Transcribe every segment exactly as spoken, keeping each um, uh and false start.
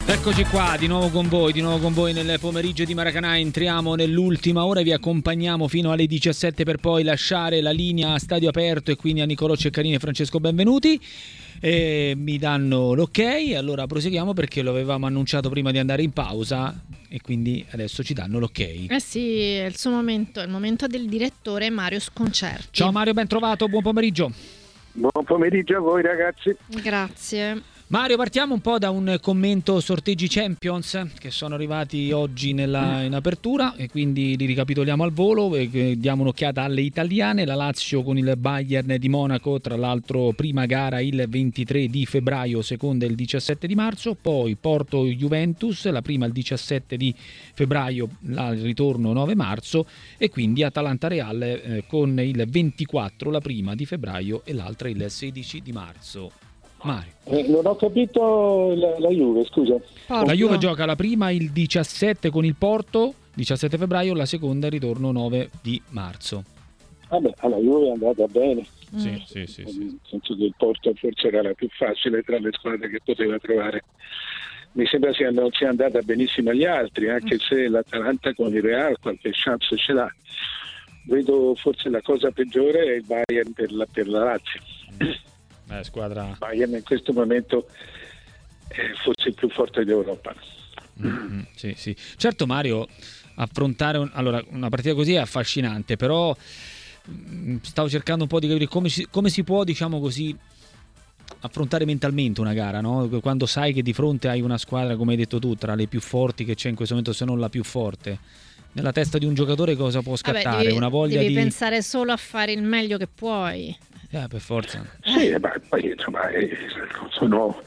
Eccoci qua, di nuovo con voi, di nuovo con voi nel pomeriggio di Maracanã. Entriamo nell'ultima ora, vi accompagniamo fino alle diciassette per poi lasciare la linea a stadio aperto e quindi a Nicolò Ceccarini e Francesco Benvenuti. E mi danno l'ok, allora proseguiamo perché lo avevamo annunciato prima di andare in pausa e quindi adesso ci danno l'ok. Eh sì, è il suo momento, è il momento del direttore Mario Sconcerti. Ciao Mario, ben trovato, buon pomeriggio. Buon pomeriggio a voi ragazzi. Grazie. Mario, partiamo un po' da un commento sorteggi Champions che sono arrivati oggi nella, in apertura e quindi li ricapitoliamo al volo e diamo un'occhiata alle italiane. La Lazio con il Bayern di Monaco, tra l'altro prima gara il ventitré di febbraio, seconda il diciassette di marzo, poi Porto Juventus, la prima il diciassette di febbraio, il ritorno nove marzo e quindi Atalanta Real eh, con il ventiquattro, la prima di febbraio e l'altra il sedici di marzo. Mario. Eh, non ho capito la, la Juve, scusa. Porto. La Juve gioca la prima il diciassette con il Porto, diciassette febbraio, la seconda il ritorno nove di marzo. Vabbè, alla Juve è andata bene. Mm. Sì, sì, sì, sì. Nel senso che il Porto forse era la più facile tra le squadre che poteva trovare. Mi sembra sia, non sia andata benissimo agli altri, anche mm. se l'Atalanta con il Real qualche chance ce l'ha. Vedo forse la cosa peggiore è il Bayern per la, per la Lazio. Mm. Eh, squadra... Bayern in questo momento è forse il più forte d'Europa. Mm-hmm, sì, sì. Certo Mario, affrontare un... allora, una partita così è affascinante, però mh, stavo cercando un po' di capire come si, come si può, diciamo così, affrontare mentalmente una gara, no? Quando sai che di fronte hai una squadra, come hai detto tu, tra le più forti che c'è in questo momento, se non la più forte. Nella testa di un giocatore cosa può scattare? Vabbè, devi, una voglia devi di... pensare solo a fare il meglio che puoi. Eh, per forza. Sì, ma poi insomma eh, sono,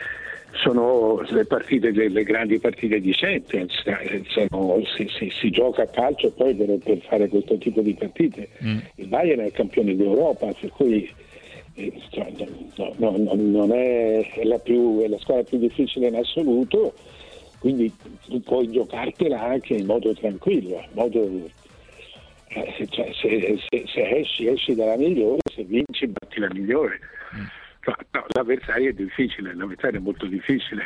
sono le partite delle grandi partite di Champions, eh, sono, si, si, si gioca a calcio poi per, per fare questo tipo di partite. Mm. Il Bayern è il campione d'Europa, per cui eh, no, no, no, non è la, più, è la squadra più difficile in assoluto, quindi tu puoi giocartela anche in modo tranquillo, in modo... Eh, cioè, se, se, se esci esci dalla migliore, se vinci batti la migliore. Mm. No, no, l'avversario è difficile, l'avversario è molto difficile.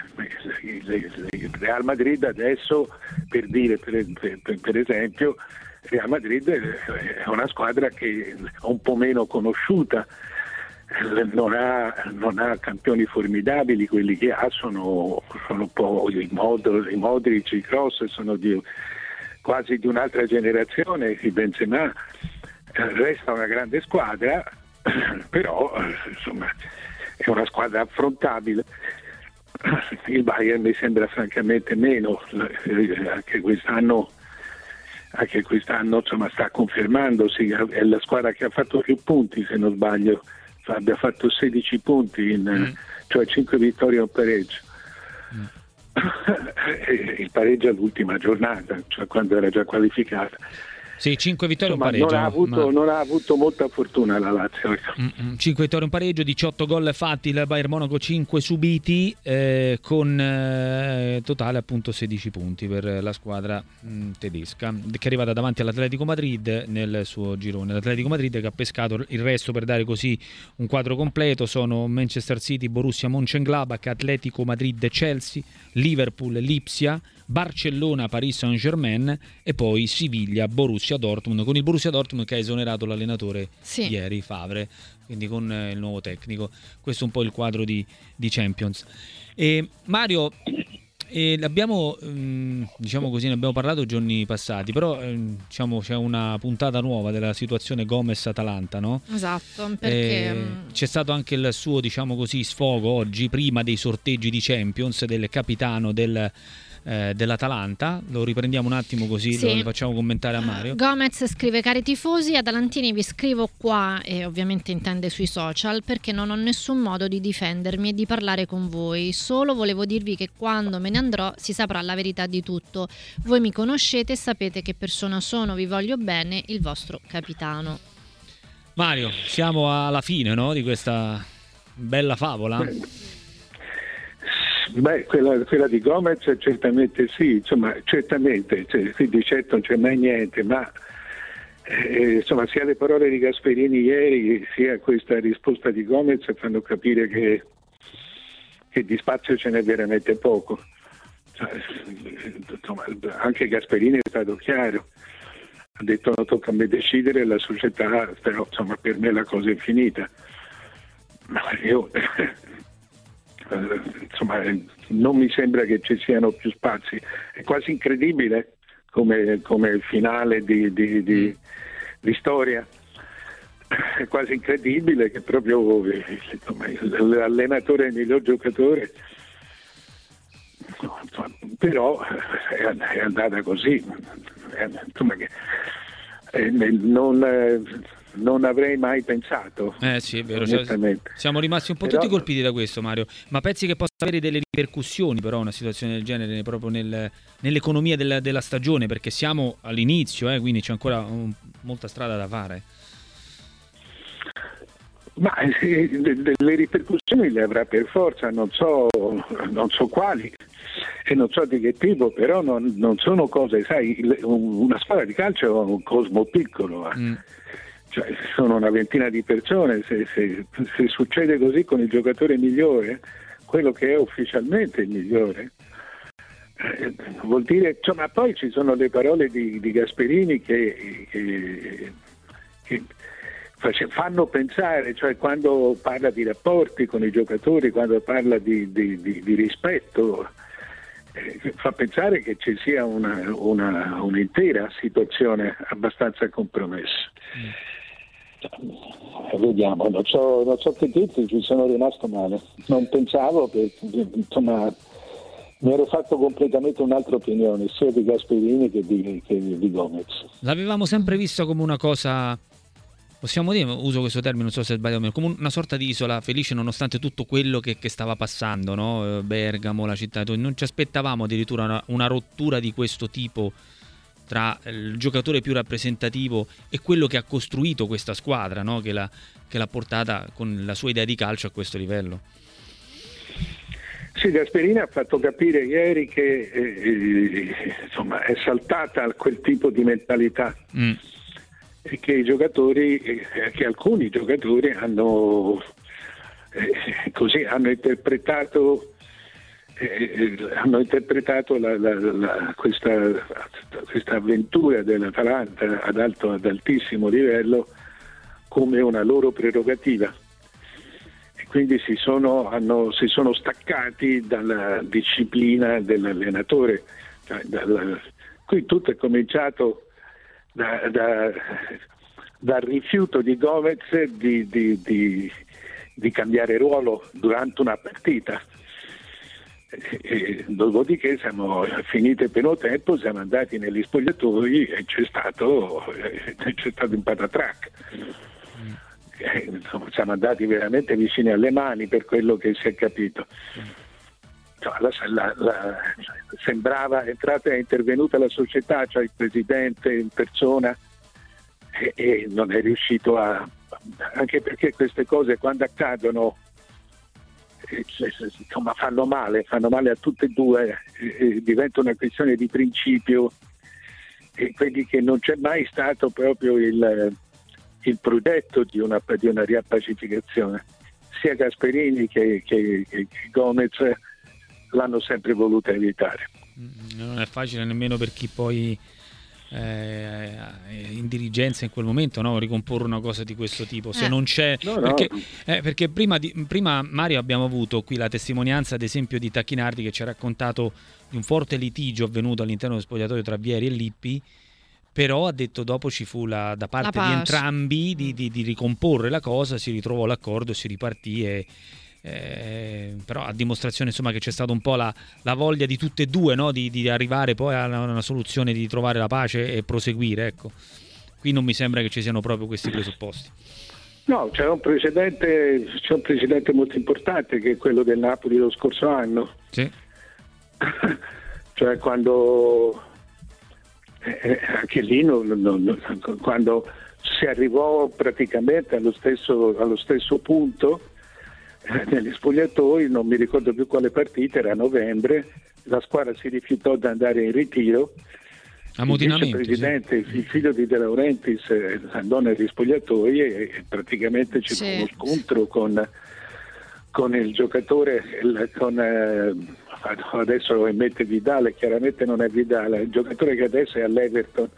Il Real Madrid adesso, per dire per, per, per esempio, Real Madrid è una squadra che è un po' meno conosciuta, non ha, non ha campioni formidabili, quelli che ha sono, sono un po' i Modric, i, Modric, i Kroos sono di quasi di un'altra generazione, il Benzema, resta una grande squadra, però insomma è una squadra affrontabile. Il Bayern mi sembra francamente meno, anche quest'anno anche quest'anno insomma sta confermandosi, è la squadra che ha fatto più punti, se non sbaglio, abbia fatto sedici punti, in, mm. cioè cinque vittorie e un pareggio. Mm. Il pareggio all'ultima giornata, cioè quando era già qualificata. Sì, cinque vittorie e un pareggio. Non ha, avuto, ma... non ha avuto molta fortuna la Lazio. cinque vittorie e un pareggio, diciotto gol fatti, il Bayern Monaco cinque subiti, eh, con eh, totale appunto sedici punti per la squadra mh, tedesca, che è arrivata davanti all'Atletico Madrid nel suo girone. L'Atletico Madrid che ha pescato il resto per dare così un quadro completo sono Manchester City, Borussia Mönchengladbach, Atletico Madrid, Chelsea, Liverpool, Lipsia, Barcellona, Paris Saint-Germain e poi Siviglia, Borussia Dortmund, con il Borussia Dortmund che ha esonerato l'allenatore sì. ieri, Favre, quindi con eh, il nuovo tecnico. Questo è un po' il quadro di, di Champions. E Mario, eh, abbiamo ehm, diciamo così, ne abbiamo parlato giorni passati, però ehm, diciamo c'è una puntata nuova della situazione Gomez-Atalanta, no? Esatto, perché eh, c'è stato anche il suo, diciamo così, sfogo oggi prima dei sorteggi di Champions del capitano del Eh, dell'Atalanta. Lo riprendiamo un attimo così sì. Lo facciamo commentare a Mario. Gomez scrive: cari tifosi atalantini, vi scrivo qua, e ovviamente intende sui social, perché non ho nessun modo di difendermi e di parlare con voi, solo volevo dirvi che quando me ne andrò si saprà la verità di tutto. Voi mi conoscete e sapete che persona sono, vi voglio bene, il vostro capitano. Mario, siamo alla fine, no, di questa bella favola? Beh, quella, quella di Gomez certamente sì, insomma, certamente, cioè, di certo non c'è mai niente, ma eh, insomma sia le parole di Gasperini ieri sia questa risposta di Gomez fanno capire che, che di spazio ce n'è veramente poco. cioè, insomma, anche Gasperini è stato chiaro, ha detto non tocca a me decidere, la società, però insomma per me la cosa è finita. Ma io insomma non mi sembra che ci siano più spazi, è quasi incredibile come, come finale di, di, di, di storia, è quasi incredibile che proprio insomma, l'allenatore è il miglior giocatore, però è andata così, insomma, che, eh, non, eh, non avrei mai pensato. Eh sì, è vero, siamo rimasti un po' però... tutti colpiti da questo, Mario, ma pensi che possa avere delle ripercussioni però una situazione del genere proprio nel, nell'economia della, della stagione, perché siamo all'inizio, eh, quindi c'è ancora un, molta strada da fare. Ma eh, le ripercussioni le avrà per forza, non so, non so quali e non so di che tipo, però non, non sono cose, sai, una squadra di calcio è un cosmo piccolo, eh. mm. Cioè, sono una ventina di persone, se, se, se succede così con il giocatore migliore, quello che è ufficialmente il migliore, eh, vuol dire, cioè, ma poi ci sono le parole di, di Gasperini che, che, che fanno pensare, cioè quando parla di rapporti con i giocatori, quando parla di, di, di, di rispetto, eh, fa pensare che ci sia una, una, un'intera situazione abbastanza compromessa. Mm. Vediamo, non so, non so che dirti, ci sono rimasto male, non pensavo che, insomma, mi ero fatto completamente un'altra opinione sia di Gasperini che di, che di Gomez. L'avevamo sempre visto come una cosa, possiamo dire, uso questo termine, non so se è sbagliato, come una sorta di isola felice nonostante tutto quello che, che stava passando, no? Bergamo, la città, non ci aspettavamo addirittura una, una rottura di questo tipo tra il giocatore più rappresentativo e quello che ha costruito questa squadra, no? che, l'ha, che l'ha portata con la sua idea di calcio a questo livello. Sì, Gasperini ha fatto capire ieri che eh, insomma, è saltata quel tipo di mentalità mm. e che i giocatori, eh, che alcuni giocatori hanno eh, così hanno interpretato Eh, hanno interpretato la, la, la, questa, questa avventura dell'Atalanta ad alto, ad altissimo livello come una loro prerogativa e quindi si sono, hanno, si sono staccati dalla disciplina dell'allenatore. Cioè, dalla, qui tutto è cominciato da, da, dal rifiuto di Gomez di, di, di, di cambiare ruolo durante una partita. E dopodiché siamo finite per un tempo, siamo andati negli spogliatoi e c'è stato c'è stato un patatrac. Mm. E, insomma, siamo andati veramente vicini alle mani per quello che si è capito. Cioè, la, la, la, sembrava entrata è intervenuta la società, cioè il presidente in persona e, e non è riuscito a, anche perché queste cose quando accadono insomma fanno male, fanno male a tutte e due, eh, diventa una questione di principio e quindi che non c'è mai stato proprio il, il progetto di una, di una riappacificazione. Sia Gasperini che, che, che Gomez l'hanno sempre voluta evitare. Non è facile nemmeno per chi poi Eh, in dirigenza in quel momento, no? Ricomporre una cosa di questo tipo se eh. non c'è no, perché, no. Eh, perché prima, di, prima Mario abbiamo avuto qui la testimonianza ad esempio di Tacchinardi che ci ha raccontato di un forte litigio avvenuto all'interno dello spogliatoio tra Vieri e Lippi, però ha detto dopo ci fu la, da parte la di entrambi di, di, di ricomporre la cosa, si ritrovò l'accordo, si ripartì e Eh, però a dimostrazione insomma che c'è stata un po' la, la voglia di tutte e due, no? di, di arrivare poi a una, una soluzione, di trovare la pace e proseguire, ecco. Qui non mi sembra che ci siano proprio questi presupposti. No, c'è un precedente c'è un precedente molto importante che è quello del Napoli lo scorso anno. Sì. Cioè quando eh, anche lì non, non, quando si arrivò praticamente allo stesso, allo stesso punto negli spogliatoi, non mi ricordo più quale partita, era a novembre, la squadra si rifiutò di andare in ritiro, il vicepresidente, sì. il figlio di De Laurentiis andò negli spogliatoi e praticamente ci fu sì. uno scontro con, con il giocatore, con, adesso lo mette Vidal, chiaramente non è Vidal, il giocatore che adesso è all'Everton,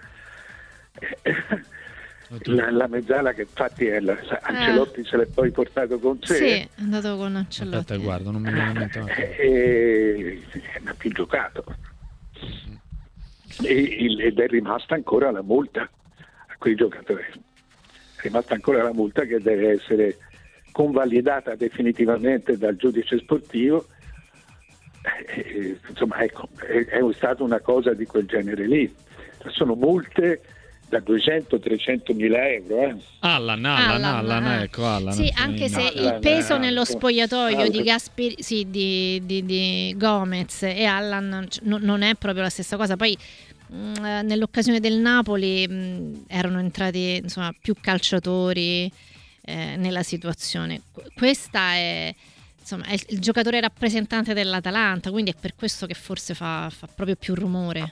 la, la mezzala che infatti è la, Ancelotti eh. se l'è poi portato con sé. Sì, è andato con Ancelotti. Aspetta, guardo, non mi viene in mente. E non ha più giocato. E, ed è rimasta ancora la multa a quei giocatori. È rimasta ancora la multa che deve essere convalidata definitivamente dal giudice sportivo. E, insomma, ecco, è, è stata una cosa di quel genere lì. Sono multe da duecento trecento mila euro. Eh. Allan, Allan, Allan, Allan, ecco, Allan. Sì, anche se Allan, il peso Allan, nello spogliatoio Allan. di Gasperi, sì, di, di, di Gomez e Allan no, non è proprio la stessa cosa. Poi mh, nell'occasione del Napoli mh, erano entrati insomma più calciatori eh, nella situazione. Questa è insomma è il giocatore rappresentante dell'Atalanta, quindi è per questo che forse fa, fa proprio più rumore.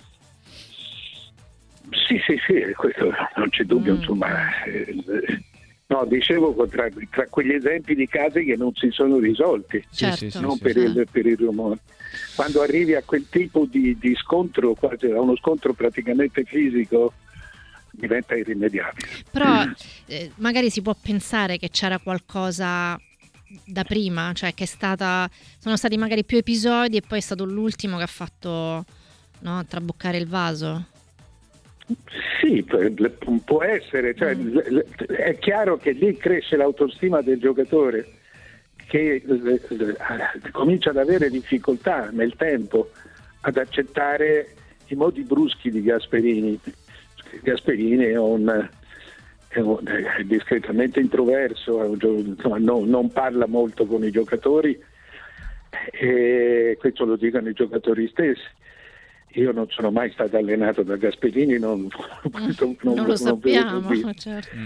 Sì, sì, sì, questo non c'è dubbio, mm. insomma. Eh, no, dicevo tra, tra quegli esempi di casi che non si sono risolti, certo. non sì, per, sì, il, sì. per il rumore. Quando arrivi a quel tipo di, di scontro, quasi a uno scontro praticamente fisico, diventa irrimediabile. Però eh, magari si può pensare che c'era qualcosa da prima, cioè che è stata sono stati magari più episodi e poi è stato l'ultimo che ha fatto, no, traboccare il vaso. Sì, può essere, cioè, mm. è chiaro che lì cresce l'autostima del giocatore che comincia ad avere difficoltà nel tempo ad accettare i modi bruschi di Gasperini. Gasperini è un, è, un, è discretamente introverso, è un, insomma, non, non parla molto con i giocatori, e questo lo dicono i giocatori stessi. Io non sono mai stato allenato da Gasperini, non, non, non, non lo sappiamo, non certo.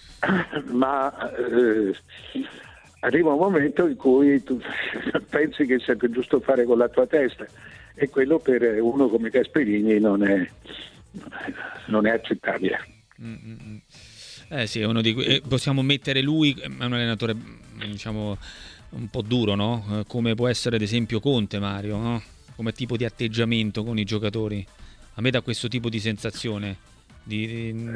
ma eh, arriva un momento in cui tu pensi che sia giusto fare con la tua testa, e quello per uno come Gasperini non è, non è accettabile. Mm-hmm. Eh sì, è uno di que- eh, possiamo mettere lui, è un allenatore diciamo un po' duro, no? Come può essere ad esempio Conte, Mario, no? Come tipo di atteggiamento con i giocatori. A me dà questo tipo di sensazione di, di...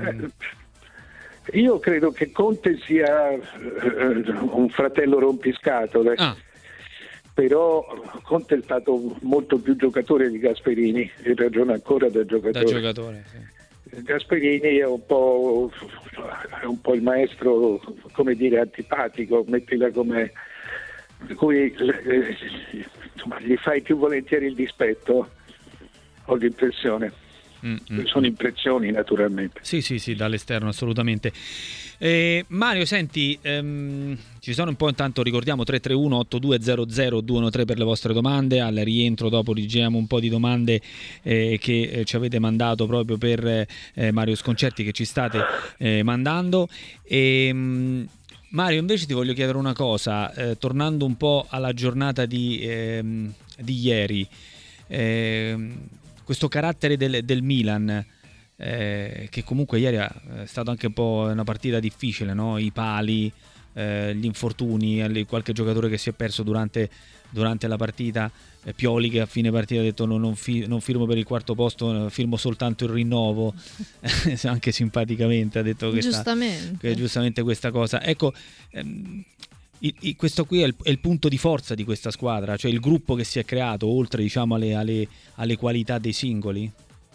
Eh, io credo che Conte sia eh, un fratello rompiscatole, ah. però Conte è stato molto più giocatore di Gasperini, in ragione ancora da giocatore, da giocatore sì. Gasperini è un po' è un po' il maestro, come dire, antipatico, mettila come, per cui eh, insomma, gli fai più volentieri il dispetto, ho l'impressione. Mm-hmm. Sono impressioni naturalmente. Sì, sì, sì, dall'esterno assolutamente. Eh, Mario, senti, ehm, ci sono un po', intanto ricordiamo tre tre uno otto due zero zero due uno tre per le vostre domande. Al rientro dopo leggiamo un po' di domande eh, che eh, ci avete mandato proprio per eh, Mario Sconcerti, che ci state eh, mandando. E, mh, Mario, invece ti voglio chiedere una cosa, eh, tornando un po' alla giornata di, ehm, di ieri, eh, questo carattere del, del Milan, eh, che comunque ieri è stato anche un po' una partita difficile, no? I pali, eh, gli infortuni, qualche giocatore che si è perso durante, durante la partita, eh, Pioli che a fine partita ha detto no, non, fi- non firmo per il quarto posto, firmo soltanto il rinnovo, anche simpaticamente ha detto che giustamente. Sta, che giustamente questa cosa. Ecco, ehm, I, i, questo qui è il, è il punto di forza di questa squadra, cioè il gruppo che si è creato, oltre diciamo alle, alle, alle qualità dei singoli?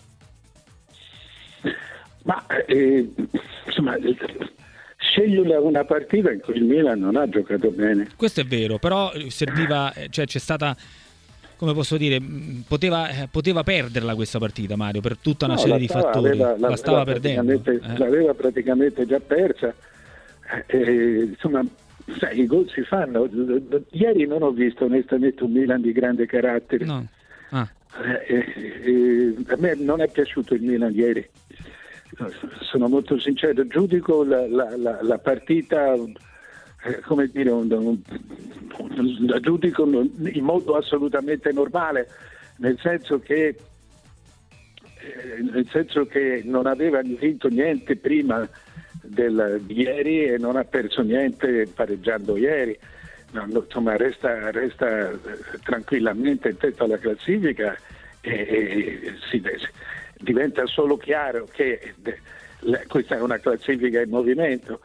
Ma eh, insomma, scegliere una partita in cui il Milan non ha giocato bene. Questo è vero, però serviva, cioè c'è stata, come posso dire, poteva, poteva perderla questa partita, Mario, per tutta una no, serie di stava, fattori. Aveva, la, la stava perdendo. Eh. L'aveva praticamente già persa. Eh, insomma, sai, i gol si fanno. Ieri non ho visto onestamente un Milan di grande carattere. No. Ah. Eh, eh, a me non è piaciuto il Milan ieri, sono molto sincero, giudico la, la, la, la partita eh, come dire un, un, un, la giudico in modo assolutamente normale, nel senso che eh, nel senso che non aveva vinto niente prima del, di ieri e non ha perso niente pareggiando ieri. insomma, resta, resta tranquillamente in tetto alla classifica e, e si, diventa solo chiaro che questa è una classifica in movimento.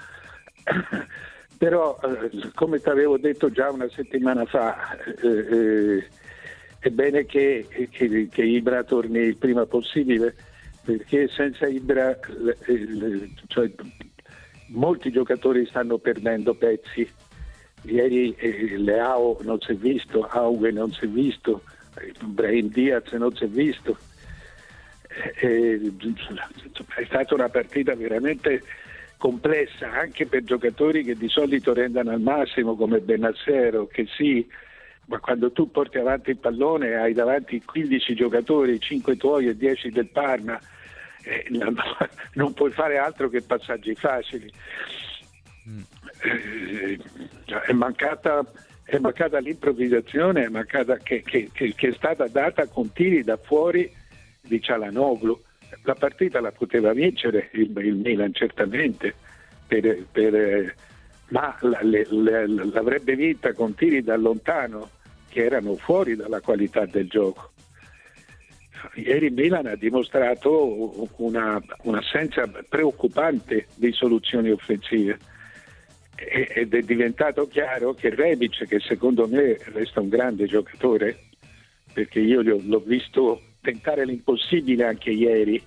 Però, eh, come ti avevo detto già una settimana fa, eh, eh, è bene che, che, che Ibra torni il prima possibile, perché senza Ibra eh, cioè, molti giocatori stanno perdendo pezzi. Ieri eh, Leao non si è visto, Auge non si è visto, Brahim Diaz non si è visto. Eh, è stata una partita veramente complessa anche per giocatori che di solito rendono al massimo come Benazzero, che sì, ma quando tu porti avanti il pallone hai davanti quindici giocatori, cinque tuoi e dieci del Parma, eh, non, non puoi fare altro che passaggi facili. Mm. Eh, è mancata è mancata l'improvvisazione, è mancata che, che, che, che è stata data con tiri da fuori di Çalhanoğlu. La partita la poteva vincere il, il Milan certamente, per, per, ma la, le, le, l'avrebbe vinta con tiri da lontano che erano fuori dalla qualità del gioco. Ieri il Milan ha dimostrato una, un'assenza preoccupante di soluzioni offensive ed è diventato chiaro che Rebic, che secondo me resta un grande giocatore, perché io l'ho visto tentare l'impossibile anche ieri,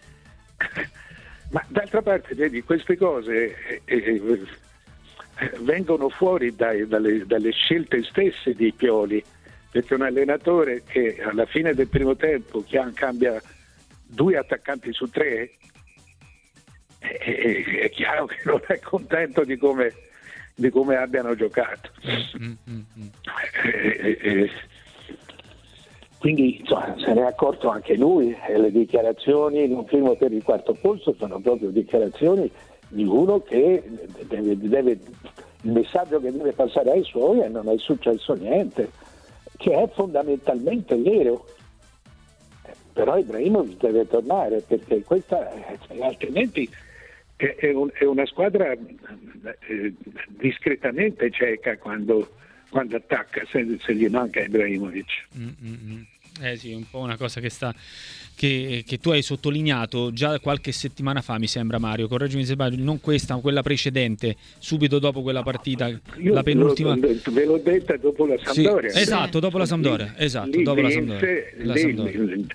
ma d'altra parte vedi, queste cose eh, eh, vengono fuori dai, dalle, dalle scelte stesse di Pioli, perché un allenatore che alla fine del primo tempo cambia due attaccanti su tre è, è, è chiaro che non è contento di come, di come abbiano giocato. Mm-hmm. e, e, Quindi insomma, se ne è accorto anche lui, e le dichiarazioni non firmo per il quarto posto sono proprio dichiarazioni di uno che deve, deve, il messaggio che deve passare ai suoi è: non è successo niente, che è fondamentalmente vero, però Ibrahimovic deve tornare, perché questa altrimenti è, è, un, è una squadra eh, discretamente cieca quando quando attacca, se, se gli manca Ibrahimovic. Mm-hmm. Eh sì, è un po' una cosa che sta che, che tu hai sottolineato già qualche settimana fa, mi sembra, Mario, correggimi se sbaglio, non questa, ma quella precedente, subito dopo quella partita, io la penultima. Lo, ve l'ho detta dopo la Sampdoria. Sì, esatto, dopo la Sampdoria, lì, esatto, lì dopo vinse, la Sampdoria. La lì, Sampdoria. Lì,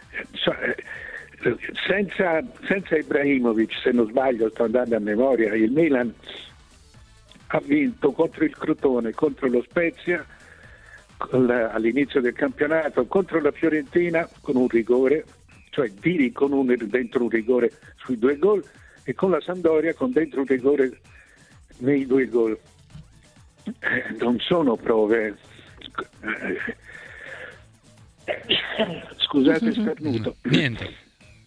senza, senza Ibrahimovic, se non sbaglio, sto andando a memoria, il Milan ha vinto contro il Crotone, contro lo Spezia all'inizio del campionato, contro la Fiorentina con un rigore, cioè tiri con un, dentro un rigore sui due gol, e con la Sampdoria con dentro un rigore nei due gol. Eh, non sono prove. Eh, scusate, starnuto. Niente.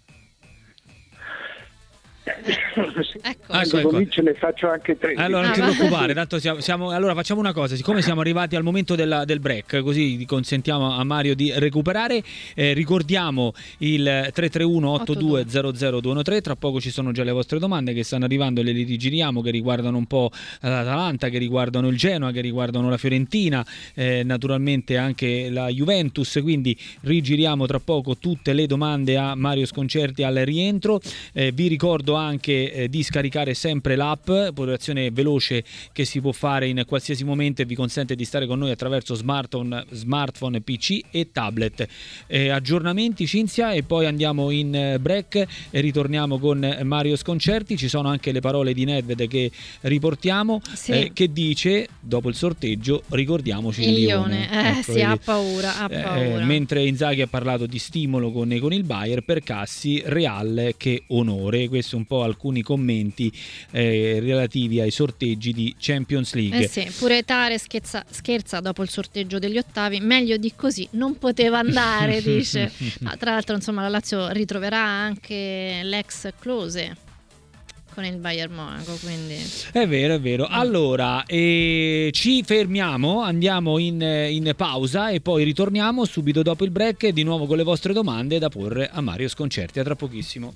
Ecco, Allora, ecco, ecco. Ce ne faccio anche tre. Allora non ti preoccupare, tanto siamo, siamo, allora facciamo una cosa, siccome siamo arrivati al momento della, del break, così consentiamo a Mario di recuperare, eh, ricordiamo il tre tre uno otto due zero zero due uno tre, tra poco ci sono già le vostre domande che stanno arrivando, le rigiriamo, che riguardano un po' l'Atalanta, che riguardano il Genoa, che riguardano la Fiorentina, eh, naturalmente anche la Juventus, quindi rigiriamo tra poco tutte le domande a Mario Sconcerti al rientro. Eh, vi ricordo anche eh, di scaricare sempre l'app, popolazione veloce che si può fare in qualsiasi momento e vi consente di stare con noi attraverso smartphone, smartphone P C e tablet. Eh, aggiornamenti, Cinzia, e poi andiamo in break e ritorniamo con Mario Sconcerti. Ci sono anche le parole di Nedved che riportiamo, sì. eh, che dice: dopo il sorteggio ricordiamoci il, il Lione. Lione. Eh, ecco, sì, ha paura, ha paura. Eh, mentre Inzaghi ha parlato di stimolo con, con il Bayern, per Cassi Real che onore. Questo è un po' alcuni commenti eh, relativi ai sorteggi di Champions League. Eh sì, pure Tare scherza, scherza dopo il sorteggio degli ottavi, meglio di così non poteva andare, dice. Ma tra l'altro, insomma, la Lazio ritroverà anche l'ex Klose con il Bayern Monaco, quindi è vero, è vero. Allora eh, ci fermiamo, andiamo in, in pausa e poi ritorniamo subito dopo il break, di nuovo con le vostre domande da porre a Mario Sconcerti. A tra pochissimo.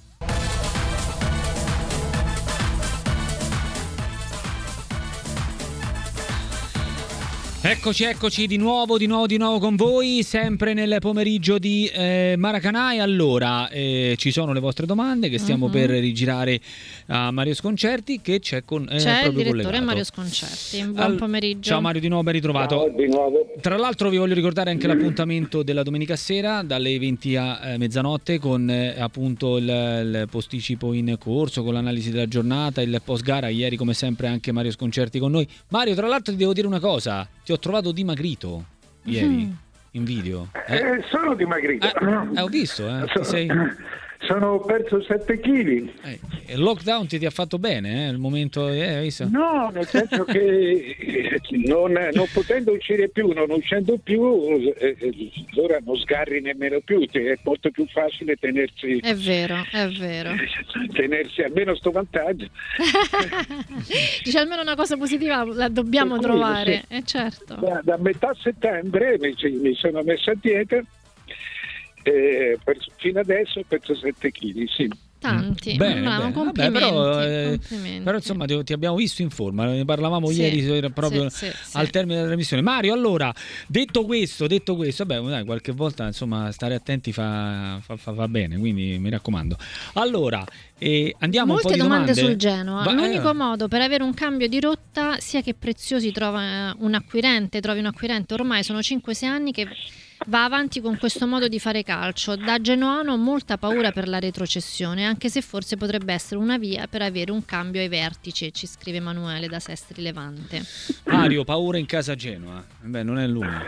Eccoci, eccoci di nuovo, di nuovo, di nuovo con voi, sempre nel pomeriggio di eh, Maracanã. E allora eh, ci sono le vostre domande che stiamo uh-huh. per rigirare a Mario Sconcerti, che c'è con eh, c'è proprio il direttore collegato. Mario Sconcerti. Buon Al... pomeriggio. Ciao Mario, di nuovo ben ritrovato. Ciao, di nuovo. Tra l'altro vi voglio ricordare anche l'appuntamento della domenica sera dalle venti a eh, mezzanotte con eh, appunto il, il posticipo in corso, con l'analisi della giornata, il post gara. Ieri come sempre anche Mario Sconcerti con noi. Mario, tra l'altro ti devo dire una cosa, ti ho trovato dimagrito ieri mm. in video. Eh? Eh, sono dimagrito. Eh, ho visto, eh. Ti sei... Sono perso sette chili. Eh, il lockdown ti, ti ha fatto bene, eh? Il momento, eh, visto? No, nel senso che non, non potendo uscire più, non uscendo più, eh, allora non sgarri nemmeno più, è molto più facile tenersi. È vero, è vero. Tenersi almeno sto vantaggio. Dice almeno una cosa positiva la dobbiamo cui, trovare, sì. eh, certo. Da, da metà settembre mi, mi sono messo a dieta. Eh, per, fino adesso ho perso sette chili, sì. Tanti, bene, no, bene. Complimenti, Vabbè, però, eh, complimenti. però insomma ti, ti abbiamo visto in forma, ne parlavamo sì, ieri proprio sì, sì, al sì. termine della trasmissione. Mario, allora, detto questo, detto questo, vabbè, dai, qualche volta insomma stare attenti fa, fa, fa, fa bene, quindi mi raccomando. Allora, eh, andiamo molte un po' di domande, domande sul Genoa. Va, L'unico eh. modo per avere un cambio di rotta, sia che Preziosi trova un acquirente, trovi un acquirente, ormai sono cinque sei anni che va avanti con questo modo di fare calcio. Da genoano ho molta paura per la retrocessione, anche se forse potrebbe essere una via per avere un cambio ai vertici, ci scrive Emanuele da Sestri Levante. Mario, paura in casa Genoa? Beh, non è l'unico.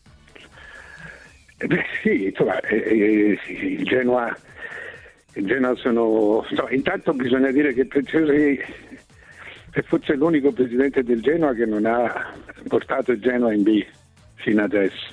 Eh beh, sì, insomma, eh, eh, il Genoa, il Genoa sono... No, intanto bisogna dire che Preziosi è forse l'unico presidente del Genoa che non ha portato il Genoa in B fino adesso.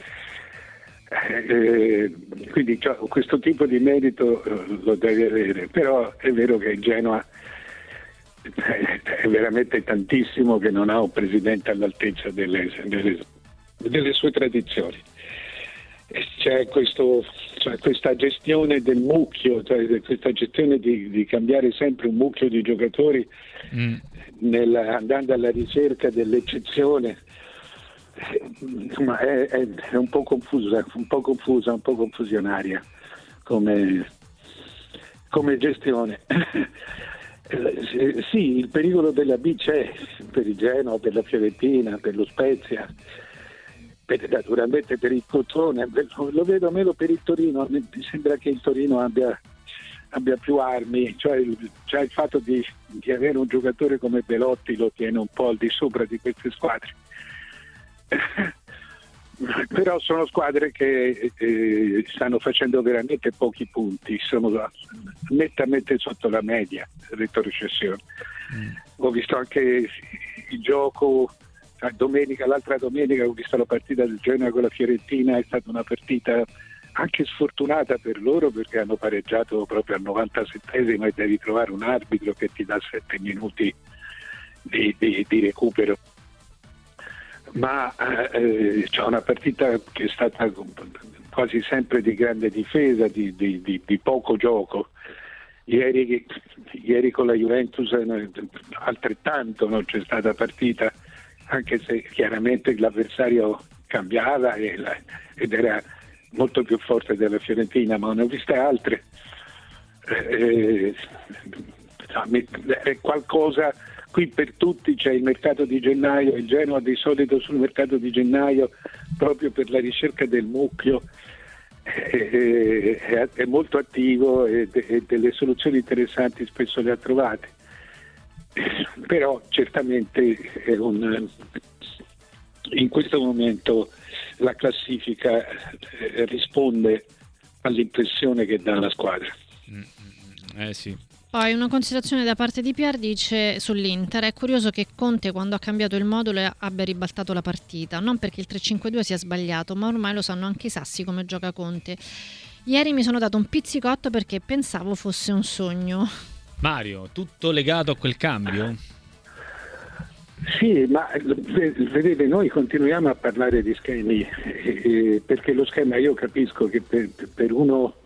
Eh, quindi cioè, questo tipo di merito eh, lo deve avere, però è vero che il Genoa eh, è veramente tantissimo che non ha un presidente all'altezza delle, delle, delle sue tradizioni. C'è questo, cioè, questa gestione del mucchio, cioè, questa gestione di, di cambiare sempre un mucchio di giocatori mm. nel, andando alla ricerca dell'eccezione. Insomma, è, è, è un po' confusa, un po' confusa, un po' confusionaria come, come gestione. Sì, il pericolo della B c'è per il Genoa, per la Fiorentina, per lo Spezia, per, naturalmente per il Crotone, lo vedo meno per il Torino. Mi sembra che il Torino abbia, abbia più armi, cioè il, cioè il fatto di, di avere un giocatore come Belotti lo tiene un po' al di sopra di queste squadre. Però sono squadre che eh, stanno facendo veramente pochi punti, sono nettamente sotto la media retrocessione. Mm. Ho visto anche il gioco domenica, l'altra domenica ho visto la partita del Genoa con la Fiorentina, è stata una partita anche sfortunata per loro perché hanno pareggiato proprio al novantasettesimo e devi trovare un arbitro che ti dà sette minuti di, di, di recupero. Ma eh, c'è una partita che è stata quasi sempre di grande difesa, di, di, di, di poco gioco. Ieri, ieri con la Juventus altrettanto non c'è stata partita, anche se chiaramente l'avversario cambiava e la, ed era molto più forte della Fiorentina, ma ne ho viste altre. Eh, è qualcosa... Qui per tutti c'è il mercato di gennaio, il Genoa di solito sul mercato di gennaio, proprio per la ricerca del mucchio, è, è, è molto attivo e, e delle soluzioni interessanti spesso le ha trovate. Però certamente è un, in questo momento la classifica risponde all'impressione che dà la squadra. Eh sì. Poi una considerazione da parte di Pier dice sull'Inter: è curioso che Conte quando ha cambiato il modulo abbia ribaltato la partita, non perché il tre cinque due sia sbagliato, ma ormai lo sanno anche i sassi come gioca Conte. Ieri mi sono dato un pizzicotto perché pensavo fosse un sogno. Mario, tutto legato a quel cambio? Sì, ma vedete, noi continuiamo a parlare di schemi eh, perché lo schema, io capisco che per, per uno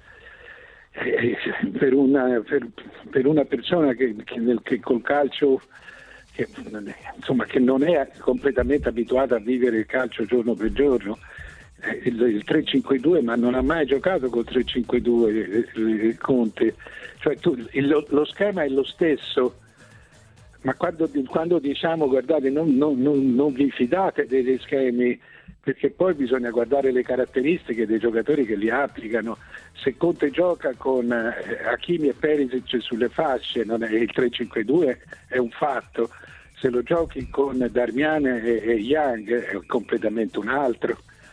Per una, per, per una persona che, che, nel, che col calcio che, insomma, che non è completamente abituato a vivere il calcio giorno per giorno. Il, il tre cinque due, ma non ha mai giocato col tre cinque due Conte, cioè tu, il, lo schema è lo stesso, ma quando, quando diciamo guardate non, non, non, non vi fidate degli schemi, perché poi bisogna guardare le caratteristiche dei giocatori che li applicano. Se Conte gioca con eh, Hakimi e Perisic sulle fasce, non è, il tre cinque due è un fatto. Se lo giochi con Darmian e, e Young è completamente un altro.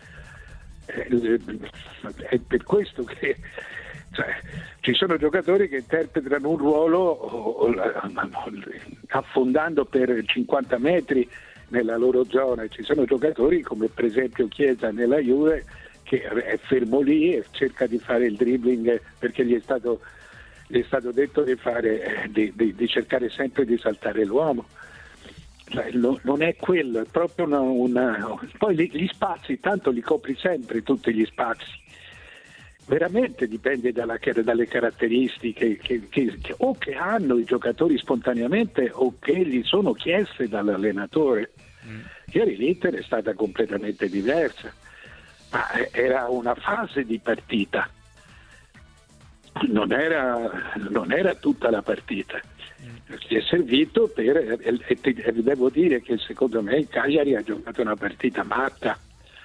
È per questo che, cioè, ci sono giocatori che interpretano un ruolo affondando per cinquanta metri nella loro zona. Ci sono giocatori come per esempio Chiesa nella Juve che è fermo lì e cerca di fare il dribbling perché gli è stato, gli è stato detto di, fare, di, di, di cercare sempre di saltare l'uomo. Cioè, lo, non è quello, è proprio una, una... Poi gli, gli spazi, tanto li copri sempre tutti gli spazi. Veramente dipende dalla, dalle caratteristiche che, che, che o che hanno i giocatori spontaneamente o che gli sono chieste dall'allenatore. Mm. Ieri l'Inter è stata completamente diversa, ma era una fase di partita, non era, non era tutta la partita. Gli è servito per, e, e, e devo dire che secondo me il Cagliari ha giocato una partita matta,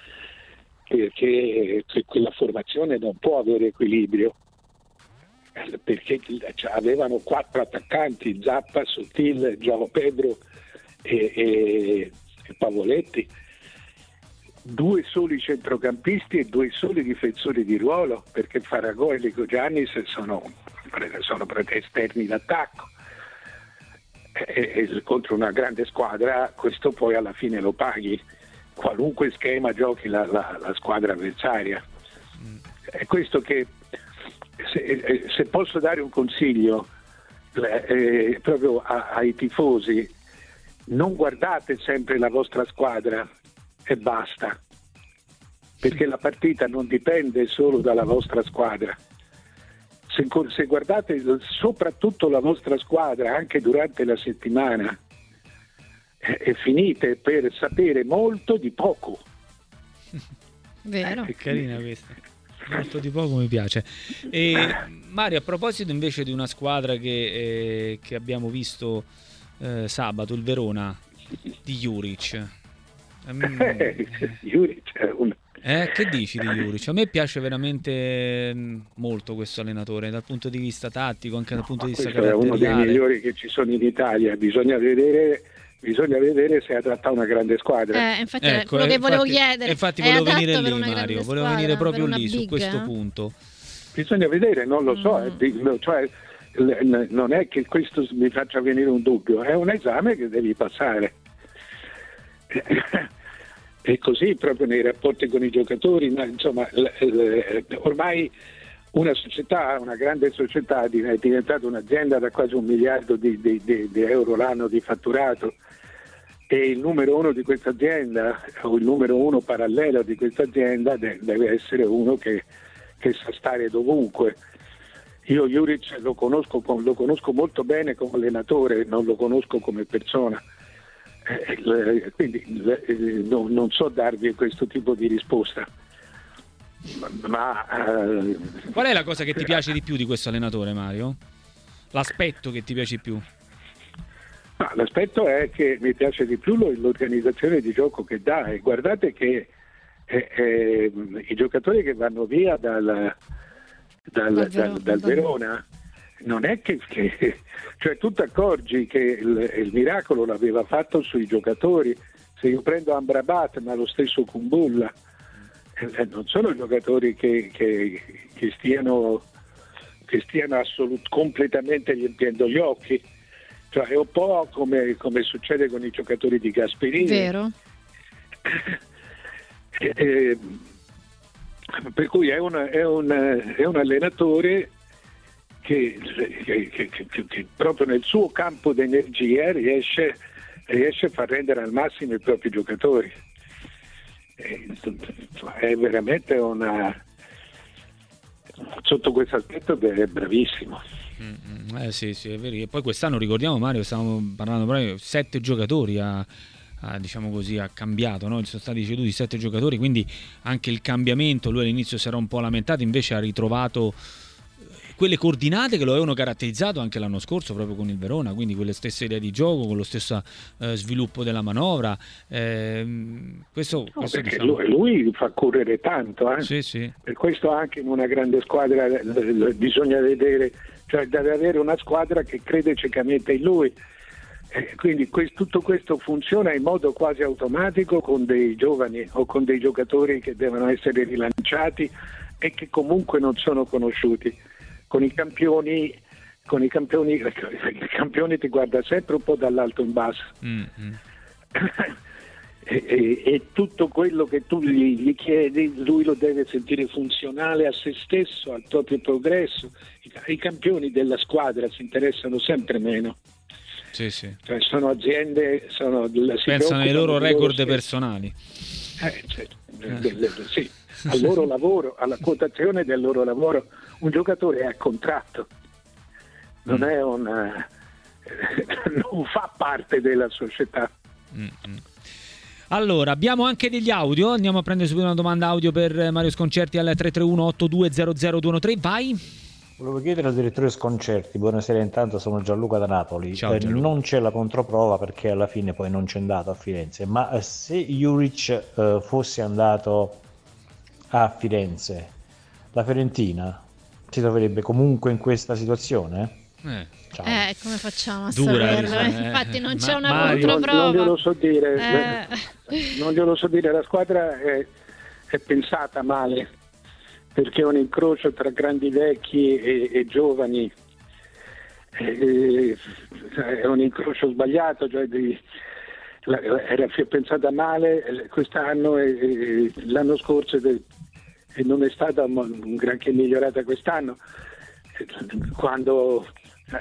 perché quella formazione non può avere equilibrio, perché avevano quattro attaccanti, Zappa, Sottil, João Pedro e, e, e Pavoletti, due soli centrocampisti e due soli difensori di ruolo, perché Faragò e Lico Giannis sono, sono esterni d'attacco. E, e contro una grande squadra questo poi alla fine lo paghi, qualunque schema giochi la, la, la squadra avversaria. È questo che se, se posso dare un consiglio eh, proprio a, ai tifosi, non guardate sempre la vostra squadra e basta, perché la partita non dipende solo dalla vostra squadra. Se, se guardate soprattutto la vostra squadra anche durante la settimana e eh, finite per sapere molto di poco. Vero. Che carina questa. Molto di poco mi piace. E Mario, a proposito invece di una squadra che, eh, che abbiamo visto eh, sabato, il Verona di Juric. Mm. Juric è un Eh, che dici di Juric? A me piace veramente molto questo allenatore dal punto di vista tattico, anche dal punto no, di vista caratteriale. È uno dei migliori che ci sono in Italia, bisogna vedere, bisogna vedere se adatta una grande squadra. Eh, infatti ecco, quello che volevo infatti, chiedere. Infatti è volevo venire lì, per una Mario, volevo squadra, venire proprio lì, big, su questo eh? punto. Bisogna vedere, non lo so, mm. eh, cioè, non è che questo mi faccia venire un dubbio, è un esame che devi passare. E così proprio nei rapporti con i giocatori, ma insomma ormai una società, una grande società è diventata un'azienda da quasi un miliardo di, di, di, di euro l'anno di fatturato, e il numero uno di questa azienda o il numero uno parallelo di questa azienda deve essere uno che, che sa stare dovunque. Io Juric lo conosco, lo conosco molto bene come allenatore, non lo conosco come persona. Eh, quindi eh, no, non so darvi questo tipo di risposta, ma eh, qual è la cosa che ti piace di più di questo allenatore, Mario? L'aspetto che ti piace di più? No, l'aspetto è che mi piace di più l'organizzazione di gioco che dà, e guardate che eh, eh, i giocatori che vanno via dal, dal, dal, dal, dal Verona non è che, che cioè tu ti accorgi che il, il miracolo l'aveva fatto sui giocatori. Se io prendo Amrabat, ma lo stesso Kumbulla, eh, non sono giocatori che, che, che stiano che stiano assolut- completamente riempiendo gli occhi, cioè è un po' come, come succede con i giocatori di Gasperini. Vero. eh, eh, per cui è, una, è, un, è un allenatore Che, che, che, che, che proprio nel suo campo d'energia riesce, riesce a far rendere al massimo i propri giocatori. È veramente una, sotto questo aspetto è bravissimo. Mm-hmm. Eh sì, sì, è vero. E poi quest'anno, ricordiamo Mario, stavamo parlando proprio sette giocatori a, a diciamo così, ha cambiato, no? Sono stati ceduti sette giocatori, quindi anche il cambiamento, lui all'inizio si era un po' lamentato, invece ha ritrovato quelle coordinate che lo avevano caratterizzato anche l'anno scorso proprio con il Verona, quindi quelle stesse idee di gioco, con lo stesso eh, sviluppo della manovra. Eh, questo, no, questo perché diciamo... lui, lui fa correre tanto, eh? Sì, sì. Per questo anche in una grande squadra l- l- bisogna vedere, cioè deve avere una squadra che crede ciecamente in lui. Eh, quindi que- tutto questo funziona in modo quasi automatico con dei giovani o con dei giocatori che devono essere rilanciati e che comunque non sono conosciuti. Con i campioni, con i campioni, i campioni ti guarda sempre un po' dall'alto in basso. Mm-hmm. e, e, e tutto quello che tu gli, gli chiedi, lui lo deve sentire funzionale a se stesso, al proprio progresso. I, i campioni della squadra si interessano sempre meno. Sì, sì. Cioè sono aziende, sono, pensano ai loro record loro personali. Eh, certo, eh. Sì, al loro lavoro, alla quotazione del loro lavoro. Un giocatore è a contratto, non mm. è una, non fa parte della società. Mm-hmm. Allora, abbiamo anche degli audio, andiamo a prendere subito una domanda audio per Mario Sconcerti al tre tre uno otto due zero zero due uno tre, vai. Volevo chiedere al direttore Sconcerti, buonasera, intanto sono Gianluca da Napoli. Ciao, eh, non c'è la controprova perché alla fine poi non c'è andato a Firenze, ma eh, se Juric eh, fosse andato a Firenze, la Fiorentina si troverebbe comunque in questa situazione? Eh, Ciao. eh come facciamo a Dura, saperlo? Eh. Infatti non Ma, c'è una Mario, controprova. Non, non glielo so dire, eh. non glielo so dire, la squadra è, è pensata male, perché è un incrocio tra grandi vecchi e, e giovani, e, è un incrocio sbagliato, cioè di, la, era pensata male quest'anno e, e l'anno scorso e, e non è stata un granché migliorata quest'anno, quando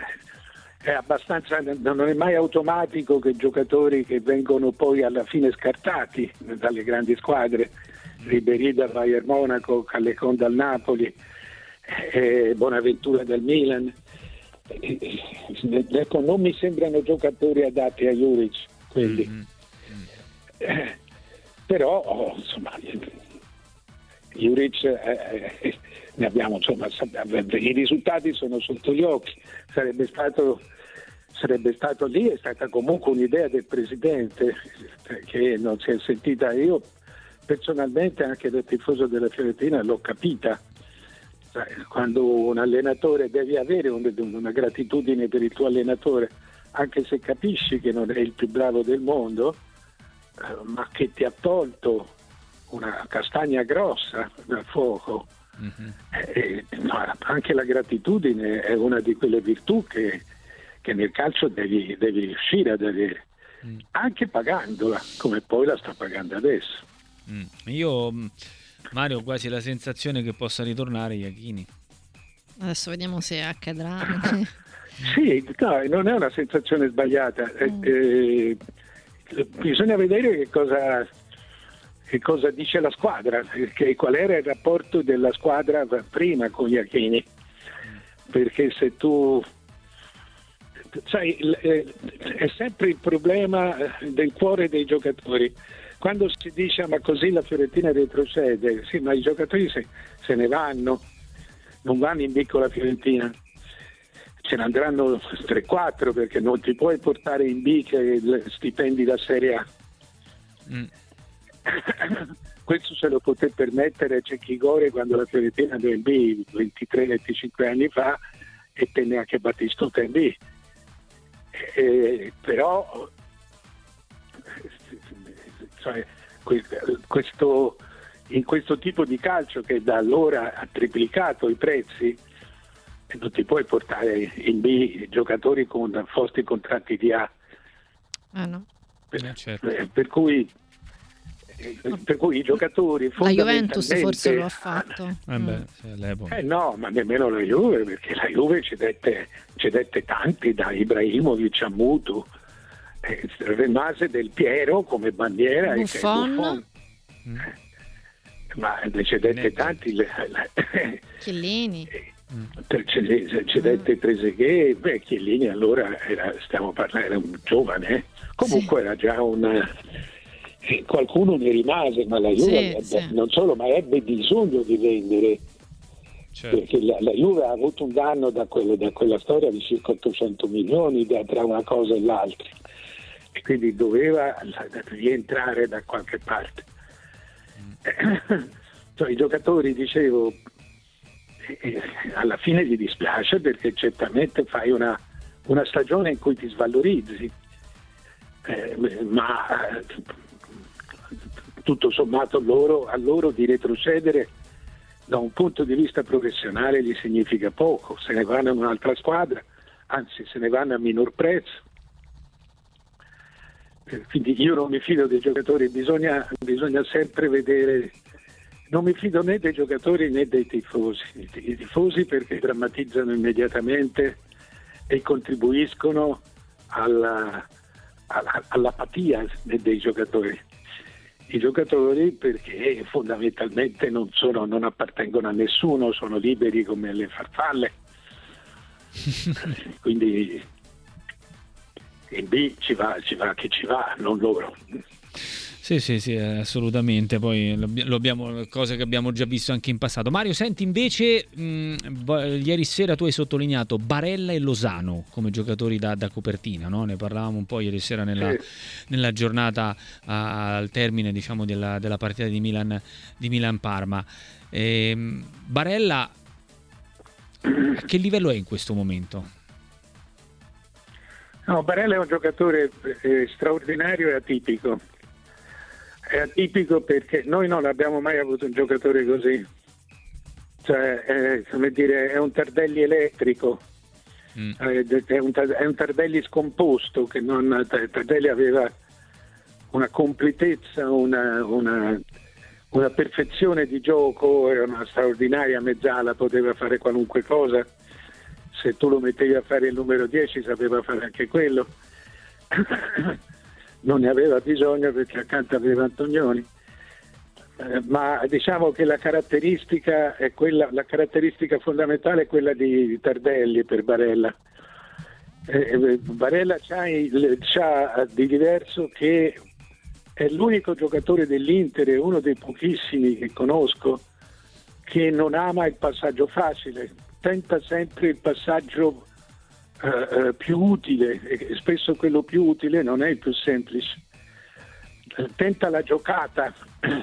è abbastanza, non è mai automatico che giocatori che vengono poi alla fine scartati dalle grandi squadre, Ribéry dal Bayern Monaco, Callecon dal Napoli, eh, Bonaventura dal Milan, eh, ecco, non mi sembrano giocatori adatti a Juric quelli. Mm-hmm. Eh, però oh, insomma Juric eh, eh, ne abbiamo, insomma, i risultati sono sotto gli occhi. Sarebbe stato sarebbe stato lì, è stata comunque un'idea del presidente che non si è sentita. Io personalmente, anche da tifoso della Fiorentina, l'ho capita. Quando un allenatore devi avere un, una gratitudine per il tuo allenatore, anche se capisci che non è il più bravo del mondo, eh, ma che ti ha tolto una castagna grossa dal fuoco. Mm-hmm. Eh, no, anche la gratitudine è una di quelle virtù che, che nel calcio devi, devi riuscire ad avere, mm. anche pagandola, come poi la sta pagando adesso. Mm. Io, Mario, ho quasi la sensazione che possa ritornare Iachini. Adesso vediamo se accadrà. Sì, no, non è una sensazione sbagliata. Mm. Eh, eh, bisogna vedere che cosa, che cosa dice la squadra, che, qual era il rapporto della squadra prima con Iachini. Perché se tu... sai, è sempre il problema del cuore dei giocatori. Quando si dice ma così la Fiorentina retrocede, sì, ma i giocatori se, se ne vanno, non vanno in B con la Fiorentina, ce ne andranno tre quattro perché non ti puoi portare in B che stipendi da Serie A. Mm. Questo se lo poté permettere Cecchigore quando la Fiorentina andò in B ventitré venticinque anni fa e tenne anche Battistuta in B. Eh, però cioè, questo, in questo tipo di calcio che da allora ha triplicato i prezzi, non ti puoi portare in B giocatori con forti contratti di A. Ah, no. per, certo. per cui per cui i giocatori la Juventus forse lo ha fatto. Eh, beh, all'epoca. Eh no, ma nemmeno la Juve, perché la Juve ci dette, ci dette tanti, da Ibrahimovic a Mutu, eh, rimase Del Piero come bandiera Buffon. E Buffon. Mm. Ma ci dette tanti le, le, Chiellini. Cedette Trezeguet, beh, Chiellini allora era, stiamo parlando, era un giovane, eh? comunque sì. Era già un... Qualcuno ne rimase, ma la Juve sì, ebbe, sì. non solo, ma ebbe bisogno di vendere, certo. Perché la, la Juve ha avuto un danno da, quelle, da quella storia di circa ottocento milioni da, tra una cosa e l'altra, e quindi doveva rientrare da qualche parte. Mm. Cioè, i giocatori, dicevo, eh, alla fine gli dispiace perché certamente fai una, una stagione in cui ti svalorizzi, eh, ma eh, tutto sommato loro, a loro di retrocedere da un punto di vista professionale gli significa poco, se ne vanno in un'altra squadra, anzi se ne vanno a minor prezzo. Quindi io non mi fido dei giocatori, bisogna, bisogna sempre vedere, non mi fido né dei giocatori né dei tifosi, i tifosi perché drammatizzano immediatamente e contribuiscono alla, alla, all'apatia dei giocatori. I giocatori perché fondamentalmente non, sono, non appartengono a nessuno, sono liberi come le farfalle. Quindi in B ci va, ci va chi ci va, non loro. Sì, sì, sì, assolutamente. Poi lo abbiamo, cose che abbiamo già visto anche in passato. Mario, senti, invece mh, ieri sera tu hai sottolineato Barella e Lozano come giocatori da, da copertina, no? Ne parlavamo un po' ieri sera nella, sì. nella giornata a, al termine, diciamo, della, della partita di Milan di Milan-Parma. E, Barella a che livello è in questo momento? No, Barella è un giocatore eh, straordinario e atipico. È atipico perché noi non abbiamo mai avuto un giocatore così, cioè è, come dire, è un Tardelli elettrico, mm. è, un, è un Tardelli scomposto, che non, Tardelli aveva una completezza, una, una, una perfezione di gioco, era una straordinaria mezzala, poteva fare qualunque cosa, se tu lo mettevi a fare il numero dieci sapeva fare anche quello. Non ne aveva bisogno perché accanto aveva Antonioni, eh, ma diciamo che la caratteristica è quella, la caratteristica fondamentale è quella di Tardelli per Barella. Eh, Barella c'ha, il, c'ha di diverso che è l'unico giocatore dell'Inter, è uno dei pochissimi che conosco che non ama il passaggio facile, tenta sempre il passaggio Uh, uh, più utile, e spesso quello più utile non è il più semplice. Uh, tenta la giocata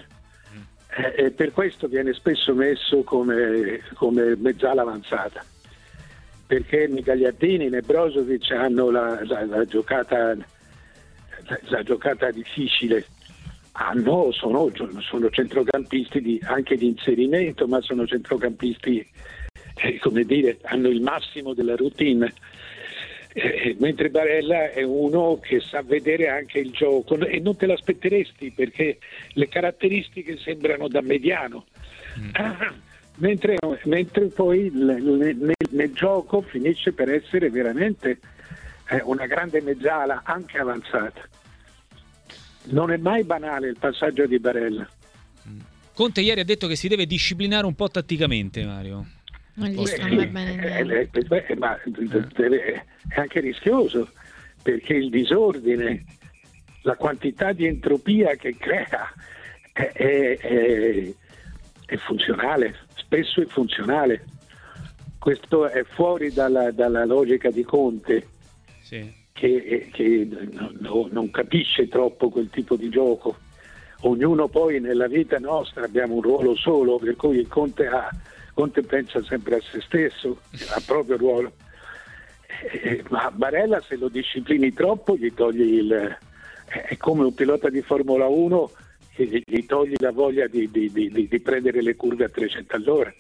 e uh, per questo viene spesso messo come, come mezzala avanzata, perché né Gagliardini né Brozovic hanno la, la, la giocata la, la giocata difficile. Hanno, sono, sono centrocampisti di, anche di inserimento, ma sono centrocampisti eh, come dire, hanno il massimo della routine. Eh, mentre Barella è uno che sa vedere anche il gioco e non te l'aspetteresti perché le caratteristiche sembrano da mediano, mm. ah, mentre, mentre poi nel, nel, nel gioco finisce per essere veramente eh, una grande mezzala anche avanzata. Non è mai banale il passaggio di Barella. Conte ieri ha detto che si deve disciplinare un po' tatticamente, Mario. Non gli sta mai bene. Eh, eh, ma deve, è anche rischioso perché il disordine, la quantità di entropia che crea è, è, è, è funzionale, spesso è funzionale. Questo è fuori dalla, dalla logica di Conte, sì. che, che no, non capisce troppo quel tipo di gioco. Ognuno poi nella vita nostra abbiamo un ruolo solo, per cui il Conte ha Conte pensa sempre a se stesso, al proprio ruolo, eh, ma Barella se lo disciplini troppo gli togli il... è come un pilota di Formula uno che gli togli la voglia di, di, di, di prendere le curve a trecento all'ora.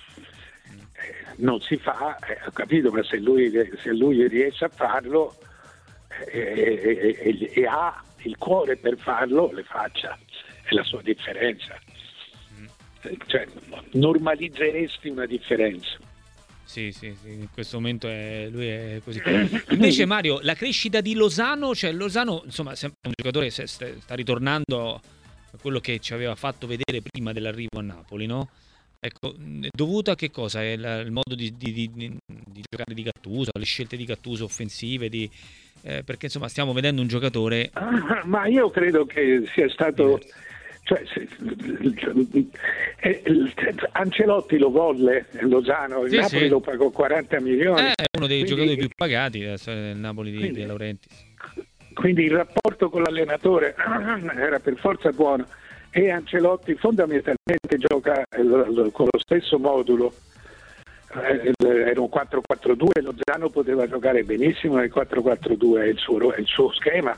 Eh, non si fa, eh, ho capito, ma se lui, se lui riesce a farlo eh, e, e ha il cuore per farlo, le faccia, è la sua differenza. Cioè, normalizzeresti una differenza. Sì, sì, sì, in questo momento è, lui è così. Invece Mario, la crescita di Lozano, cioè Lozano, insomma, è un giocatore che sta ritornando a quello che ci aveva fatto vedere prima dell'arrivo a Napoli, no? Ecco, è dovuta a che cosa? È il, il modo di, di, di, di giocare di Gattuso, le scelte di Gattuso offensive, di, eh, perché insomma stiamo vedendo un giocatore... Ah, ma io credo che sia stato... Cioè, se, eh, Ancelotti lo volle, Lozano, il sì, Napoli sì. lo pagò quaranta milioni. È uno dei quindi, giocatori più pagati del Napoli di, quindi, di Laurentiis. Quindi il rapporto con l'allenatore era per forza buono, e Ancelotti fondamentalmente gioca con lo stesso modulo. Era un quattro quattro due, Lozano poteva giocare benissimo nel quattro quattro due, è il suo, è il suo schema.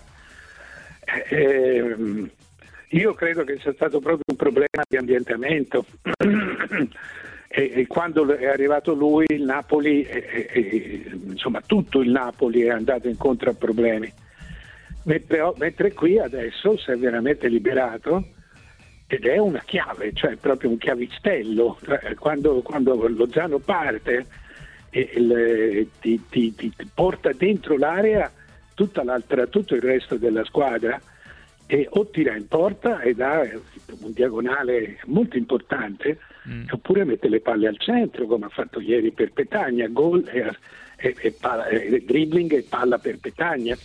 E, io credo che sia stato proprio un problema di ambientamento e, e quando è arrivato lui il Napoli, e, e, insomma tutto il Napoli è andato incontro a problemi, mentre, mentre qui adesso si è veramente liberato ed è una chiave, cioè proprio un chiavistello. Quando, quando Lozano parte e, e, ti, ti, ti porta dentro l'area tutta l'altra, tutto il resto della squadra, e o tira in porta e dà un diagonale molto importante, mm. oppure mette le palle al centro come ha fatto ieri per Petagna, gol e, e, e, palla, e dribbling e palla per Petagna.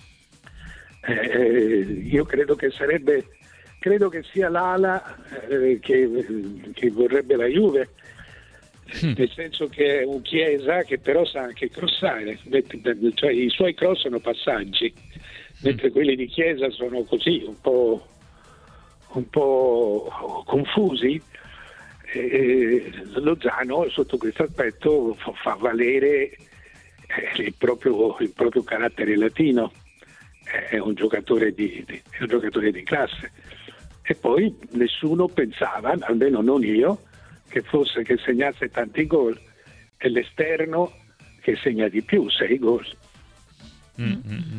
Eh, io credo che sarebbe credo che sia l'ala eh, che, che vorrebbe la Juve, mm. nel senso che è un Chiesa che però sa anche crossare, cioè i suoi cross sono passaggi, mentre quelli di Chiesa sono così un po' un po' confusi. E Lozano sotto questo aspetto fa, fa valere il proprio, il proprio carattere latino, è un giocatore di, di, è un giocatore di classe. E poi nessuno pensava, almeno non io, che fosse che segnasse tanti gol, è l'esterno che segna di più, sei gol. Mm-hmm.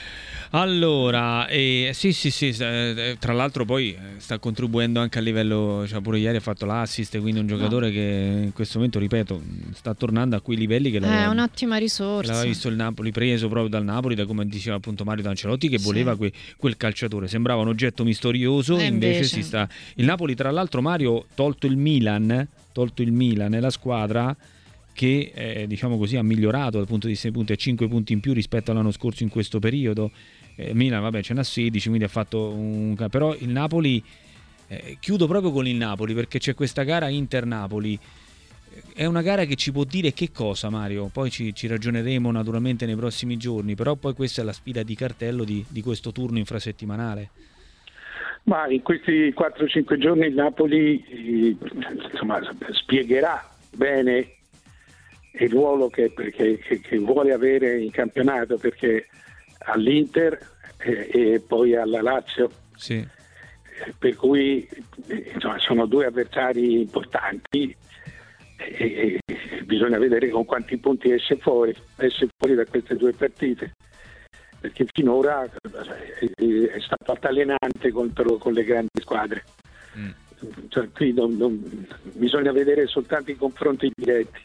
Allora, eh, sì, sì, sì, eh, tra l'altro poi sta contribuendo anche a livello, cioè pure ieri ha fatto l'assist, quindi un giocatore no. che in questo momento, ripeto, sta tornando a quei livelli che è un'ottima risorsa. L'aveva visto il Napoli, preso proprio dal Napoli, da come diceva appunto Mario D'Ancelotti, che sì. voleva que, quel calciatore, sembrava un oggetto misterioso, e invece, invece si sta... Il Napoli, tra l'altro, Mario, tolto il Milan, tolto il Milan, è la squadra che eh, diciamo così ha migliorato dal punto di vista dei punti, a cinque punti in più rispetto all'anno scorso in questo periodo. eh, Milan vabbè ce n'ha sedici, quindi ha fatto un... però il Napoli, eh, chiudo proprio con il Napoli perché c'è questa gara Inter-Napoli, è una gara che ci può dire che cosa, Mario? Poi ci, ci ragioneremo naturalmente nei prossimi giorni, però poi questa è la sfida di cartello di, di questo turno infrasettimanale. Ma in questi quattro cinque giorni il Napoli insomma spiegherà bene il ruolo che, che, che vuole avere in campionato, perché all'Inter e, e poi alla Lazio, sì. per cui insomma, sono due avversari importanti e, e bisogna vedere con quanti punti esce fuori, esce fuori da queste due partite, perché finora è stato altalenante contro con le grandi squadre. Mm. Cioè, qui non, non, bisogna vedere soltanto i confronti diretti.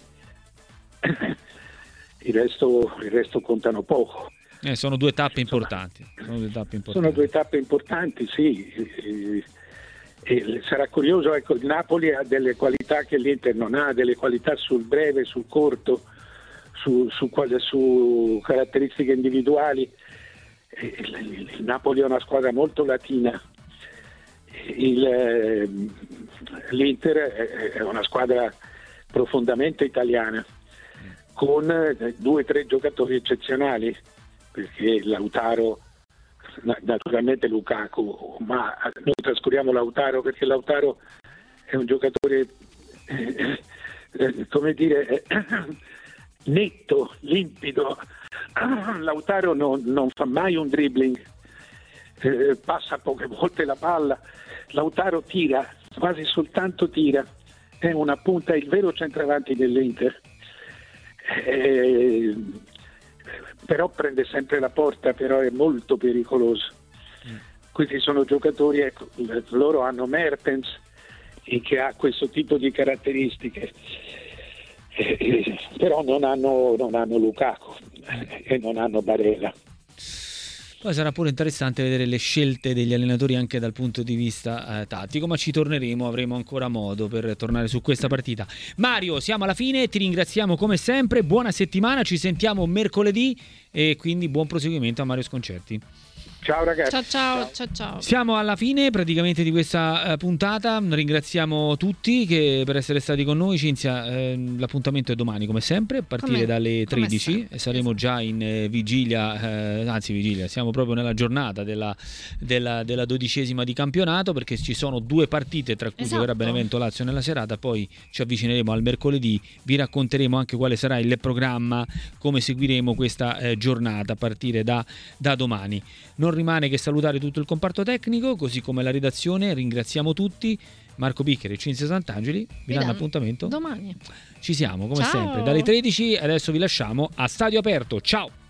Il resto, il resto contano poco. Eh, sono due tappe importanti. Sono due tappe importanti, sono due tappe importanti sì. E, e sarà curioso, ecco, il Napoli ha delle qualità che l'Inter non ha, delle qualità sul breve, sul corto, su, su, su caratteristiche individuali. Il, il Napoli è una squadra molto latina. Il, l'Inter è una squadra profondamente italiana, con due o tre giocatori eccezionali, perché Lautaro, naturalmente Lukaku, ma noi trascuriamo Lautaro perché Lautaro è un giocatore eh, eh, come dire eh, netto, limpido. Lautaro non, non fa mai un dribbling, eh, passa poche volte la palla. Lautaro tira, quasi soltanto tira, è una punta, il vero centravanti dell'Inter. Eh, però prende sempre la porta, però è molto pericoloso. Mm. Questi sono giocatori, ecco, loro hanno Mertens che ha questo tipo di caratteristiche, eh, eh, però non hanno, non hanno Lukaku eh, e non hanno Barella. Poi sarà pure interessante vedere le scelte degli allenatori anche dal punto di vista eh, tattico, ma ci torneremo, avremo ancora modo per tornare su questa partita. Mario, siamo alla fine, ti ringraziamo come sempre, buona settimana, ci sentiamo mercoledì e quindi buon proseguimento a Mario Sconcerti. Ciao ragazzi. Ciao ciao ciao ciao. Siamo alla fine praticamente di questa uh, puntata. Ringraziamo tutti che per essere stati con noi. Cinzia, eh, l'appuntamento è domani come sempre a partire come, dalle tredici e saremo esatto. già in eh, vigilia, eh, anzi vigilia, siamo proprio nella giornata della, della, della dodicesima di campionato, perché ci sono due partite tra cui esatto. giocherà Benevento Lazio nella serata, poi ci avvicineremo al mercoledì, vi racconteremo anche quale sarà il programma, come seguiremo questa eh, giornata a partire da, da domani. Non rimane che salutare tutto il comparto tecnico, così come la redazione. Ringraziamo tutti. Marco Bicchieri e Cinzia Sant'Angeli vi danno appuntamento domani. Ci siamo come Ciao. sempre dalle tredici. Adesso vi lasciamo a Stadio Aperto. Ciao.